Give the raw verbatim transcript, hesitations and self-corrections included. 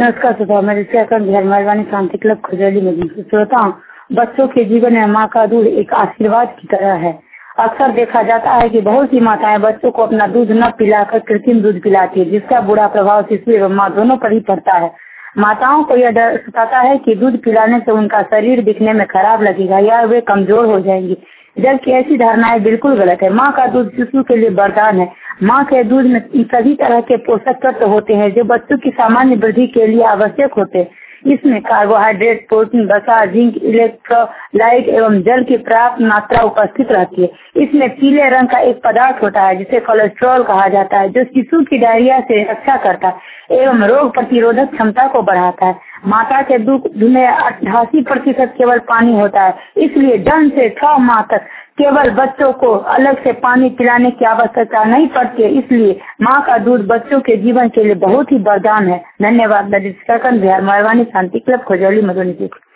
नमस्कार श्रोताओं, मैं बिहार मेहरबानी शांति क्लब खुजली में श्रोताओं, बच्चों के जीवन में माँ का दूध एक आशीर्वाद की तरह है। अक्सर देखा जाता है कि बहुत सी माताएं बच्चों को अपना दूध न पिलाकर कृत्रिम दूध पिलाती है, जिसका बुरा प्रभाव शिशु एवं माँ दोनों पर ही पड़ता है। माताओं को यह डर सताता है कि दूध पिलाने से उनका शरीर दिखने में खराब लगेगा या वे कमजोर हो जाएंगी, जबकि ऐसी धारणाएं बिल्कुल गलत है। माँ का दूध शिशु के लिए वरदान है। माँ के दूध में सभी तरह के पोषक तत्व होते हैं जो बच्चों की सामान्य वृद्धि के लिए आवश्यक होते हैं। इसमें कार्बोहाइड्रेट, प्रोटीन, वसा, जिंक, इलेक्ट्रोलाइट एवं जल की पर्याप्त मात्रा उपस्थित रहती है। इसमें पीले रंग का एक पदार्थ होता है जिसे कोलेस्ट्रॉल कहा जाता है, जो शिशु की डायरिया से रक्षा करता है एवं रोग प्रतिरोधक क्षमता को बढ़ाता है। माता के दूध में अट्ठासी प्रतिशत केवल पानी होता है, इसलिए जन्म से छह माह तक केवल बच्चों को अलग से पानी पिलाने की आवश्यकता नहीं पड़ती है। इसलिए माँ का दूध बच्चों के जीवन के लिए बहुत ही वरदान है। धन्यवाद। बिहार मेहरबानी शांति क्लब खुजली मधुबनी।